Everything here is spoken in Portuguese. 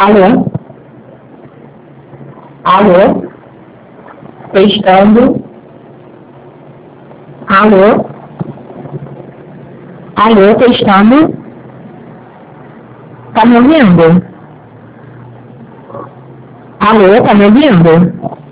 Alô? Alô? Testando. Alô? Alô, testando. Tá me ouvindo? Alô, tá me ouvindo?